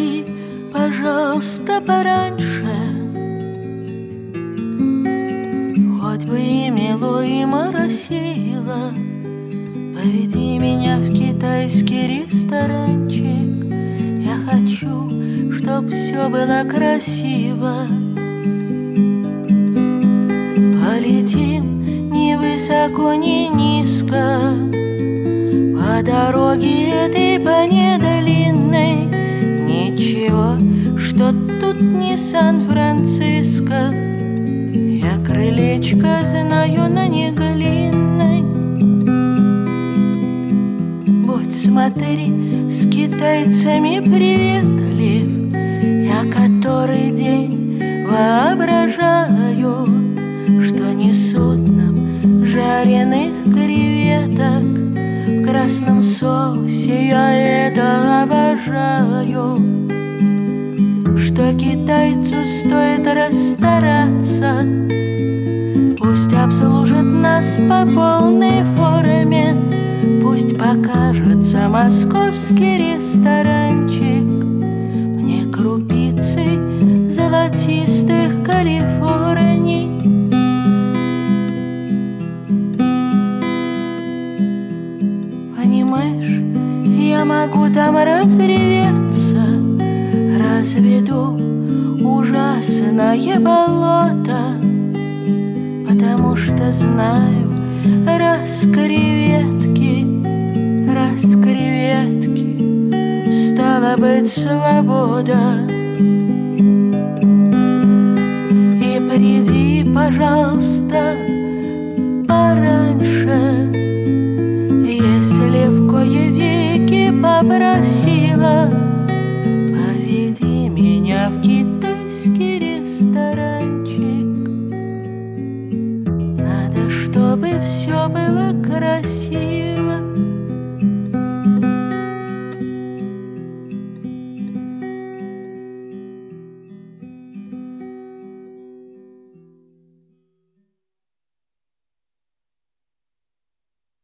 Поведи, пожалуйста, пораньше, хоть бы и мело, и моросило. Поведи меня в китайский ресторанчик. Я хочу, чтоб все было красиво. Полетим ни высоко, ни низко по дороге этой, по недлинной. Ничего, что тут не Сан-Франциско. Я крылечко знаю, но не глинной. Будь, смотри, с китайцами приветлив. Я который день воображаю, что несут нам жареных креветок в красном соусе. Я это обожаю. Что китайцу стоит расстараться, пусть обслужит нас по полной форме. Пусть покажется московский ресторанчик мне крупицей золотистых Калифорний. Понимаешь, я могу там разреветься, разведу ужасное болото, потому что знаю, раз креветки, стала быть свобода. И приди, пожалуйста, пораньше, если в кое веки попросила. Поведи меня в китайский ресторанчик. Надо, чтобы все было красиво.